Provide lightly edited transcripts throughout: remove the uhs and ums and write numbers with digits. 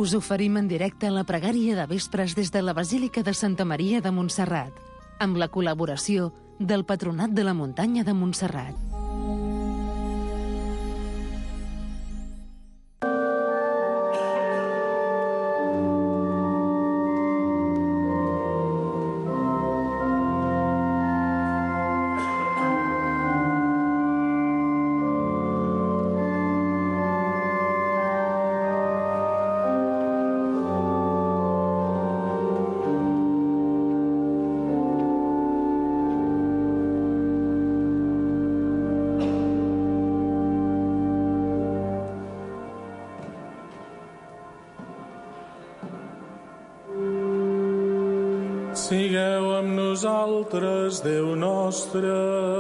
Us oferim en directe la pregària de vespres des de la Basílica de Santa Maria de Montserrat, amb la col·laboració del Patronat de la Muntanya de Montserrat. Sigueu amb nosaltres, Déu nostre.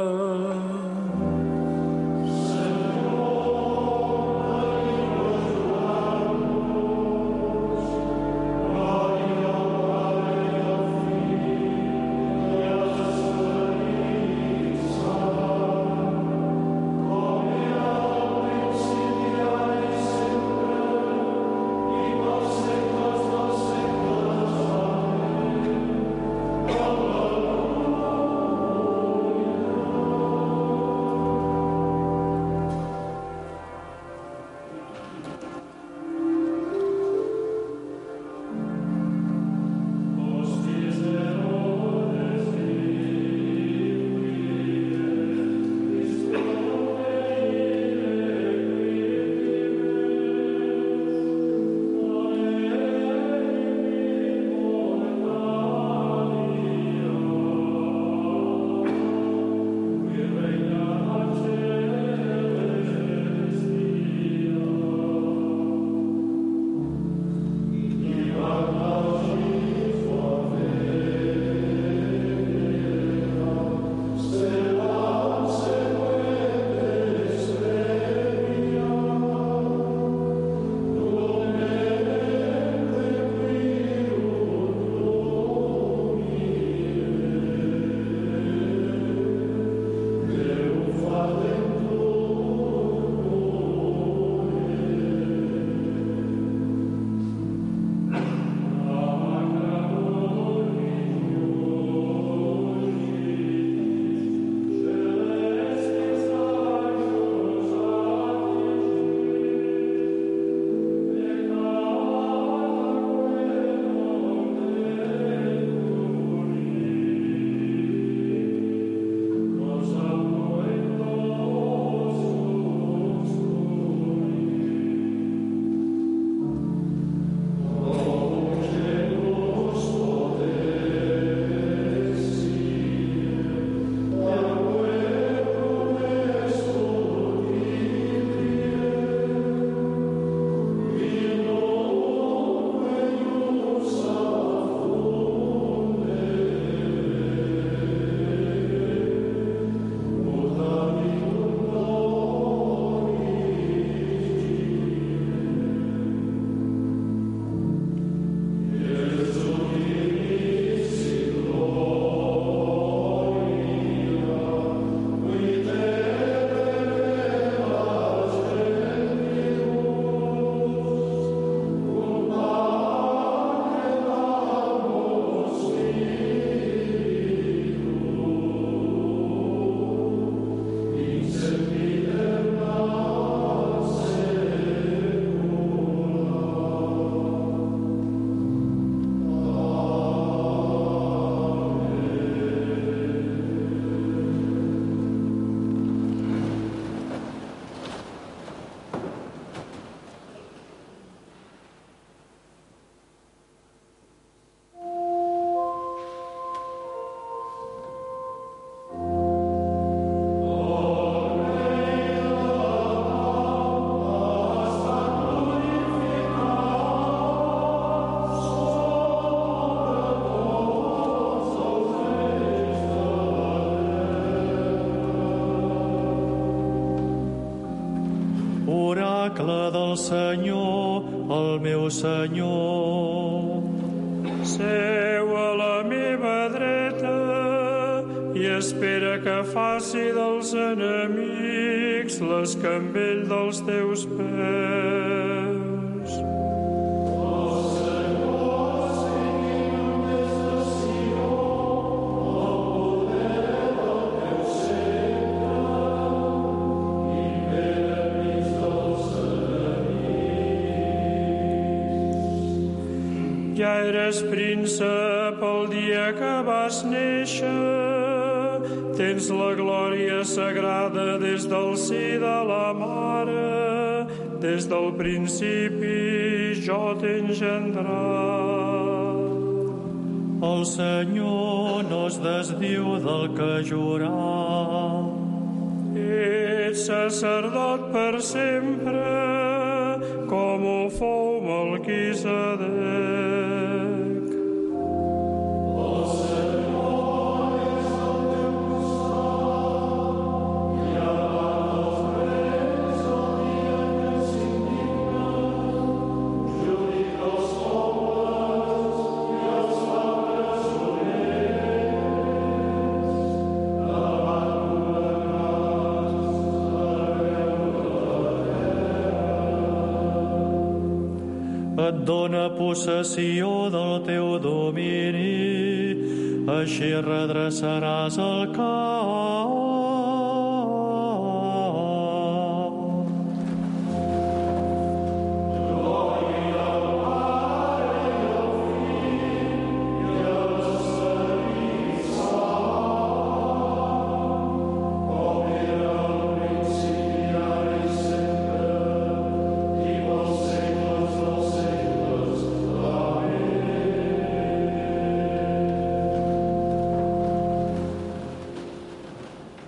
Oracle del Senyor, el meu Senyor. Seu a la meva dreta i espera que faci dels enemics l'escambell dels teus peus. Ja eres príncep el dia que vas néixer, tens la glòria sagrada des del si de la mare, des del principi jo t'he engendrat. El Senyor no es desdiu del que jurà. Ets sacerdot per sempre, com ho fou Melquisedec. El Senyor és al teu costat, i abans els reis el dia que s'indigna, judica els pobles i els pares honers, davant et dóna possessió del teu domini, així redreçaràs el camp. Glòria al Pare i al Fill i a l'Esperit Sant, com era al principi, ara i sempre, i pels segles dels segles. Amén.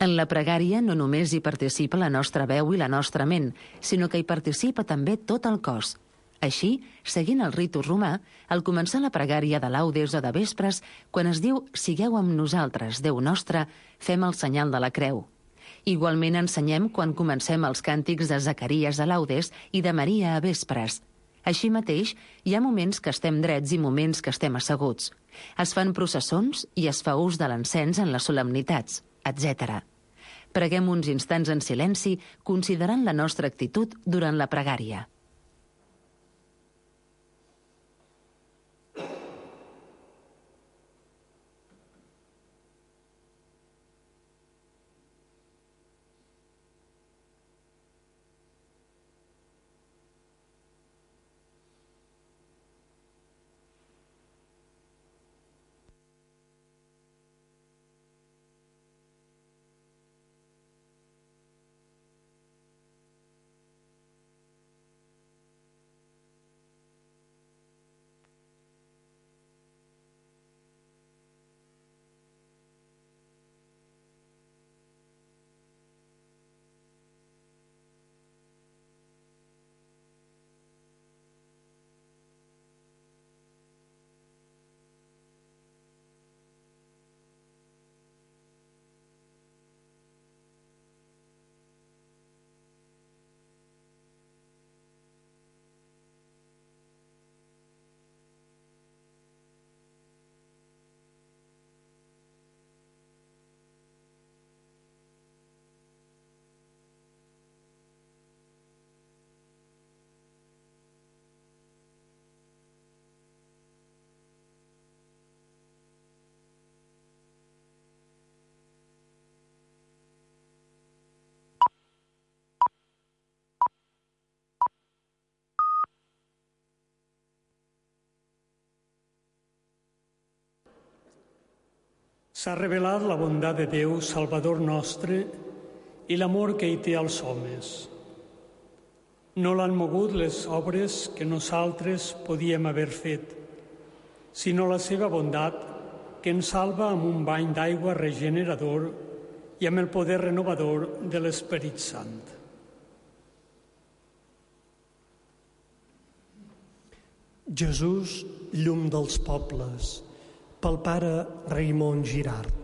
En la pregària no només hi participa la nostra veu i la nostra ment, sinó que hi participa també tot el cos. Així, seguint el ritu romà, al començar la pregària de laudes o de vespres, quan es diu «Sigueu amb nosaltres, Déu nostre», fem el senyal de la creu. Igualment ensenyem quan comencem els càntics de Zacaries a laudes i de Maria a vespres. Així mateix, hi ha moments que estem drets i moments que estem asseguts. Es fan processons i es fa ús de l'encens en les solemnitats, etc. Preguem uns instants en silenci, considerant la nostra actitud durant la pregària. S'ha revelat la bondat de Déu, Salvador nostre, i l'amor que hi té als homes. No l'han mogut les obres que nosaltres podíem haver fet, sinó la seva bondat que ens salva amb un bany d'aigua regenerador i amb el poder renovador de l'Esperit Sant. Jesús, llum dels pobles, pel pare Raimon Girard.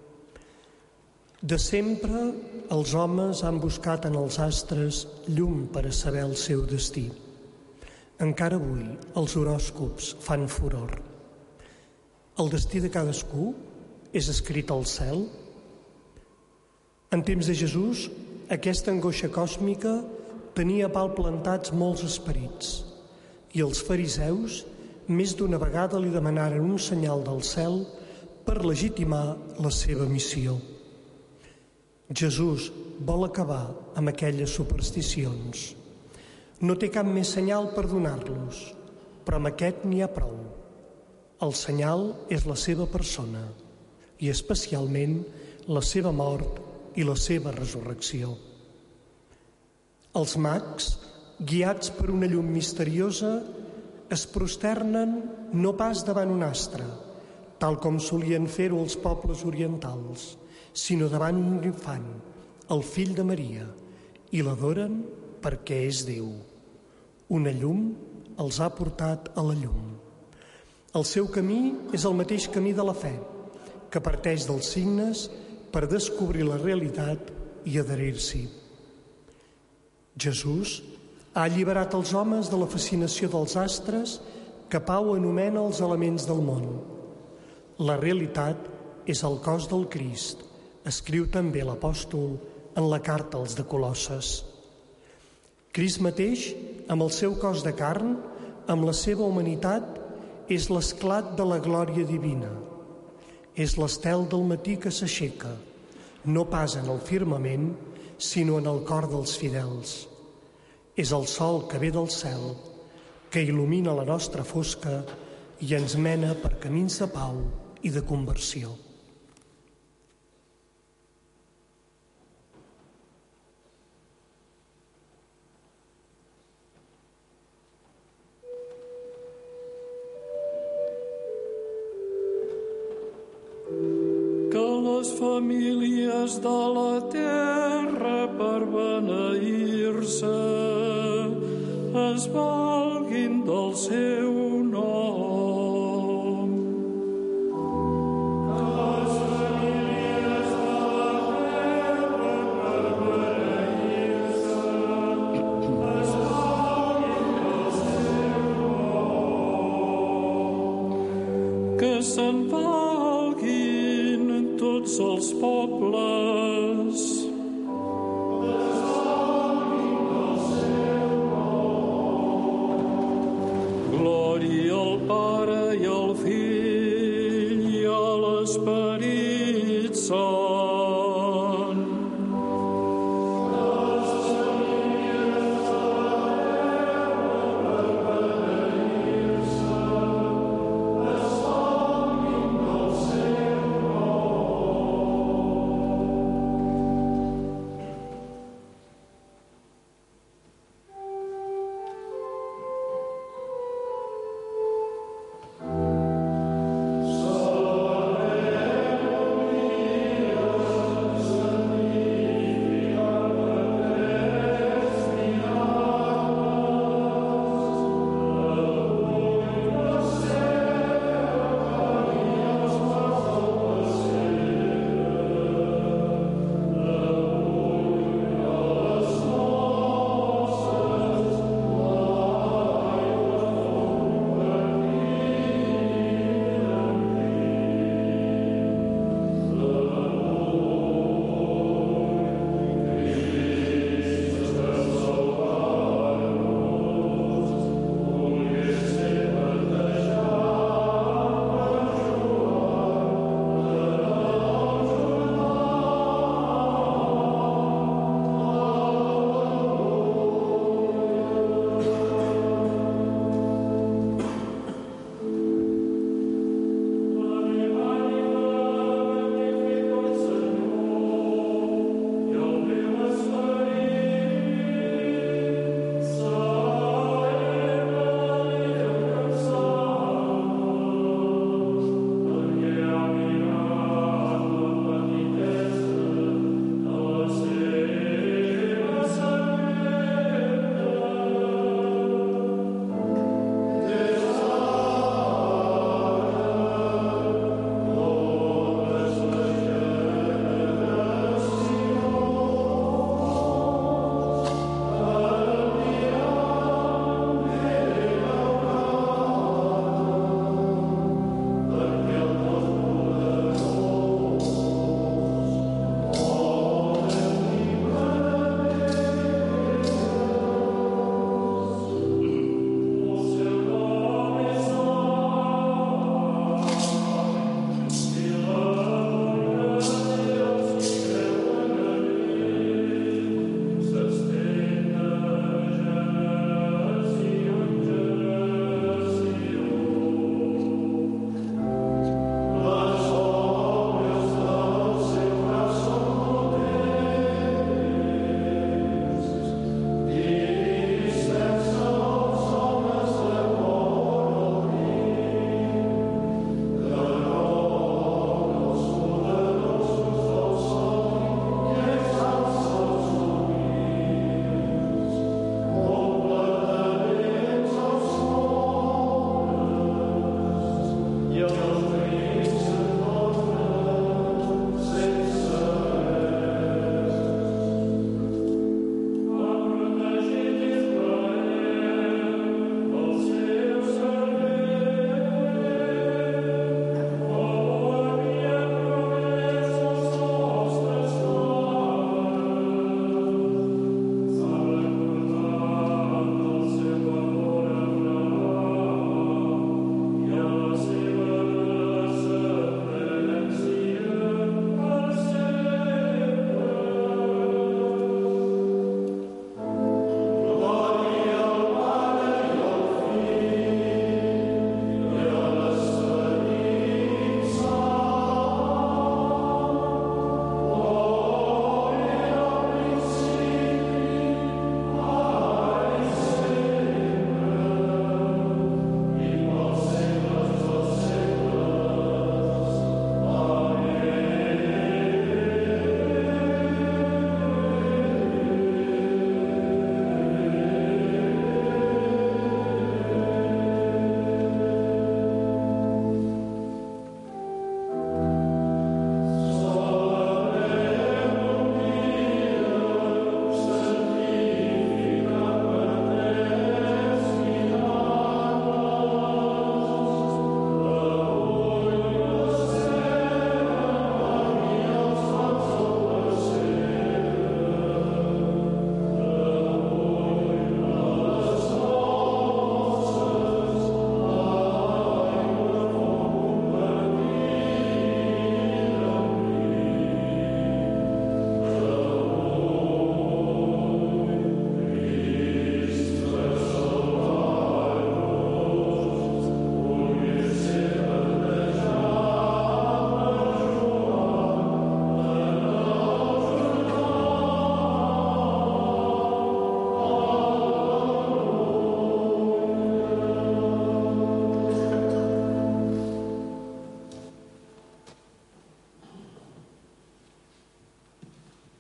De sempre els homes han buscat en els astres llum per a saber el seu destí. Encara avui els horòscops fan furor. El destí de cadascú és escrit al cel? En temps de Jesús, aquesta angoixa còsmica tenia pal plantats molts esperits i els fariseus més d'una vegada li demanaren un senyal del cel per legitimar la seva missió. Jesús vol acabar amb aquelles supersticions. No té cap més senyal per donar-los, però amb aquest n'hi ha prou. El senyal és la seva persona i especialment la seva mort i la seva resurrecció. Els mags, guiats per una llum misteriosa, es prosternen no pas davant un astre, tal com solien fer-ho els pobles orientals, sinó davant un infant, el fill de Maria, i l'adoren perquè és Déu. Una llum els ha portat a la llum. El seu camí és el mateix camí de la fe, que parteix dels signes per descobrir la realitat i adherir-s'hi. Jesús ha alliberat els homes de la fascinació dels astres que Pau anomena els elements del món. La realitat és el cos del Crist, escriu també l'apòstol en la carta als de Colosses. Crist mateix, amb el seu cos de carn, amb la seva humanitat, és l'esclat de la glòria divina. És l'estel del matí que s'aixeca, no pas en el firmament, sinó en el cor dels fidels. És el sol que ve del cel, que il·lumina la nostra fosca i ens mena per camins de pau i de conversió. Que la les famílies de la terra per beneir-se es valguin del seu nom. Les famílies de la terra per beneir-se es valguin del seu nom. Que se'n valguin tots els pobles. Glòria al Pare i al Fill i a l'Esperit Sant. Les famílies de la terra per beneir-se es valguin del seu nom.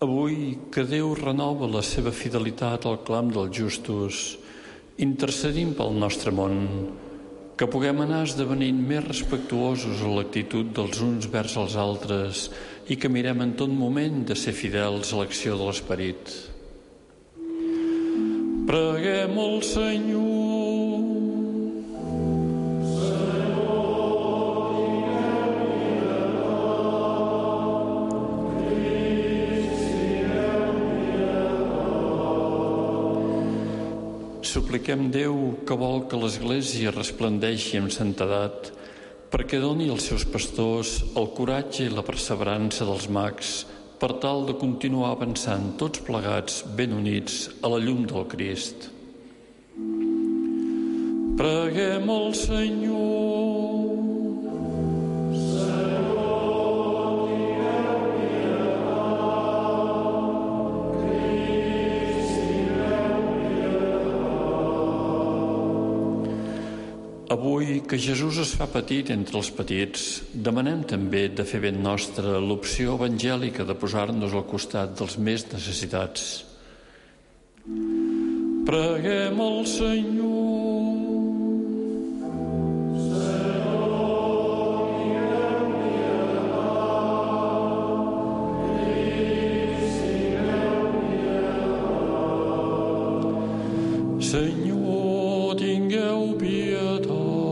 Avui que Déu renova la seva fidelitat al clam dels justos, intercedim pel nostre món, que puguem anar esdevenint més respectuosos en l'actitud dels uns vers els altres i que mirem en tot moment de ser fidels a l'acció de l'Esperit. Preguem al Senyor. Supliquem Déu que vol que l'Església resplendeixi amb santedat perquè doni als seus pastors el coratge i la perseverança dels mags per tal de continuar avançant tots plegats ben units a la llum del Crist. Preguem al Senyor. Avui que Jesús es fa petit entre els petits, demanem també de fer ben nostra l'opció evangèlica de posar-nos al costat dels més necessitats. Preguem al Senyor. Senyor, tingueu pietat.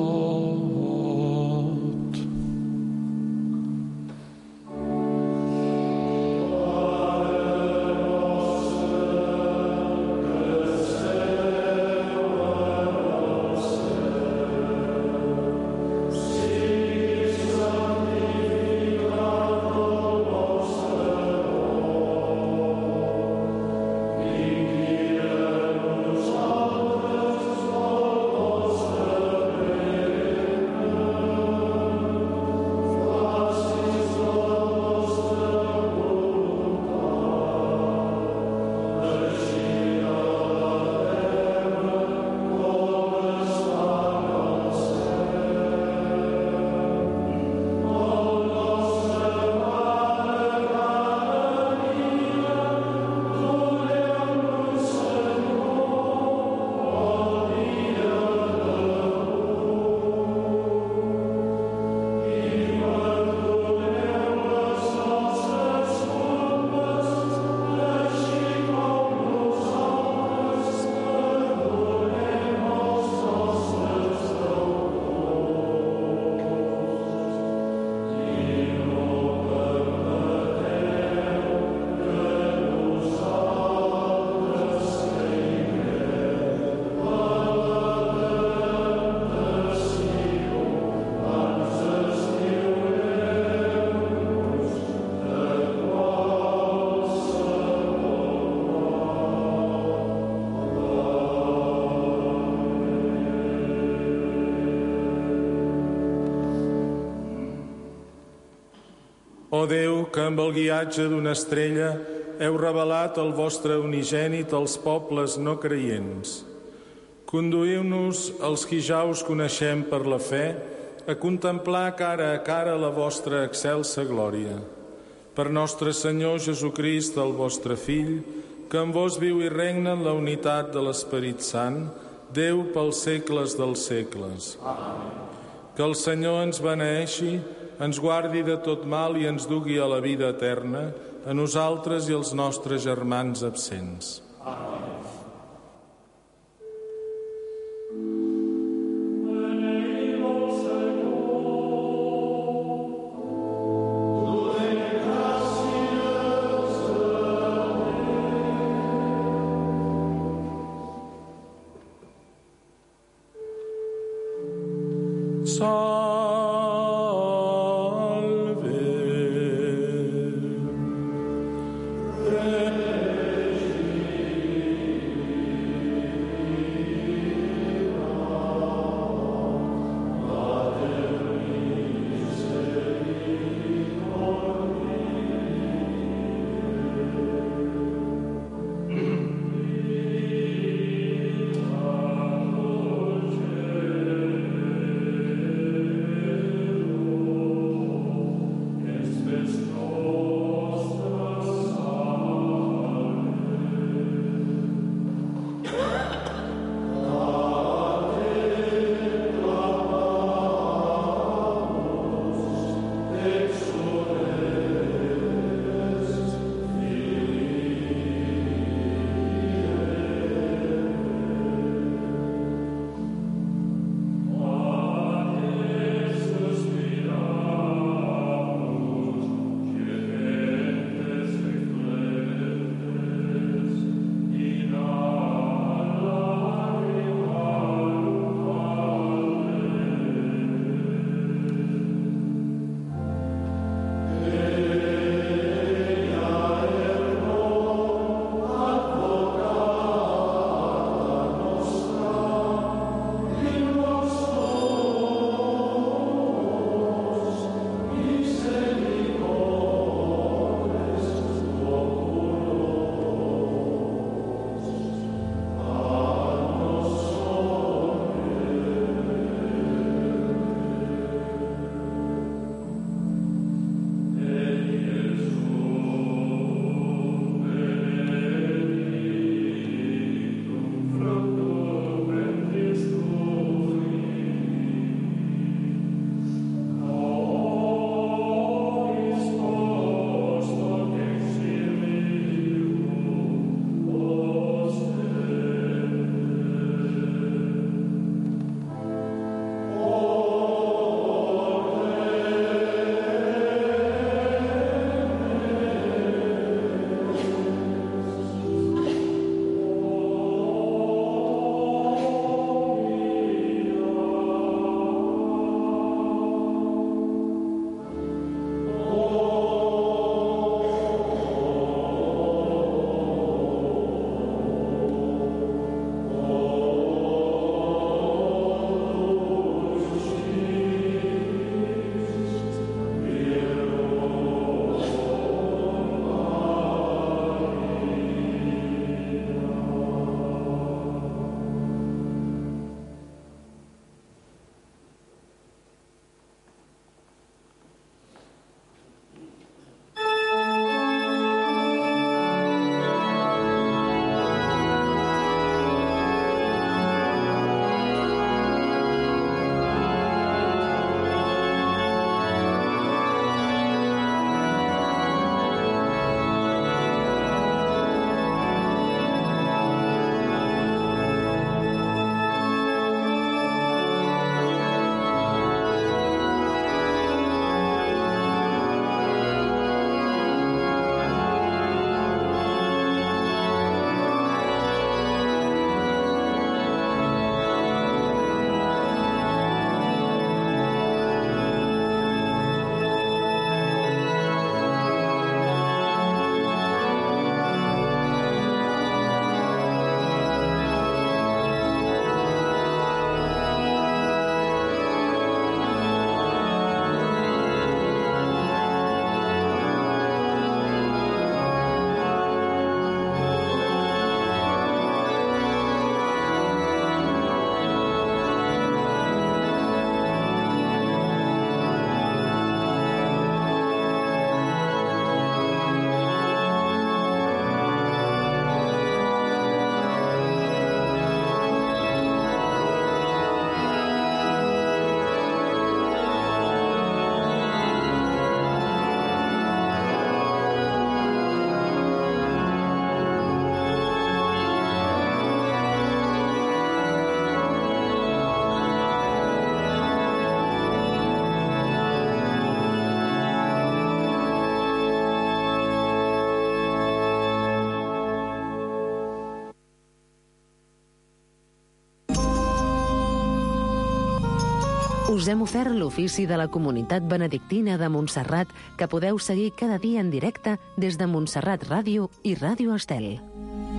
Ó Déu, que amb el guiatge d'una estrella heu revelat el vostre unigènit als pobles no creients. Conduïu-nos, els qui ja us coneixem per la fe, a contemplar cara a cara la vostra excelsa glòria. Per nostre Senyor Jesucrist, el vostre Fill, que en vos viu i regna en la unitat de l'Esperit Sant, Déu pels segles dels segles. Amén. Que el Senyor ens beneeixi, ens guardi de tot mal i ens dugui a la vida eterna, a nosaltres i als nostres germans absents. Amén. Us hem ofert l'ofici de la Comunitat Benedictina de Montserrat, que podeu seguir cada dia en directe des de Montserrat Ràdio i Ràdio Estel.